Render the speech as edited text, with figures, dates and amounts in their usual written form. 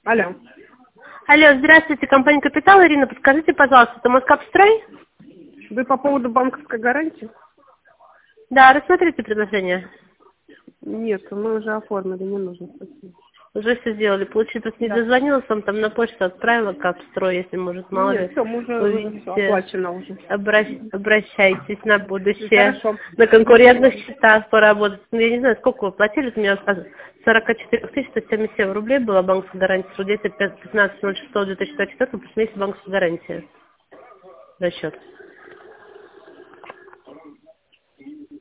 Алло. Алло, здравствуйте, компания «Капитал». Ирина, подскажите, пожалуйста, это Москапстрой? Вы по поводу банковской гарантии? Да, рассмотрите предложение. Нет, мы уже оформили, не нужно. Спасибо. Уже все сделали. Получается, не Да. дозвонилась, вам там на почту отправила «Капстрой», если, может, мало Нет, ли, все, мы уже все увидите. оплачено уже. Обращайтесь на будущее. Хорошо. На конкурентных счетах поработать. Ну, я не знаю, сколько вы платили, у меня 44 177 рублей была банковская гарантия, срок действия 15.06.2024, плюс месяц банковской гарантии. Расчет.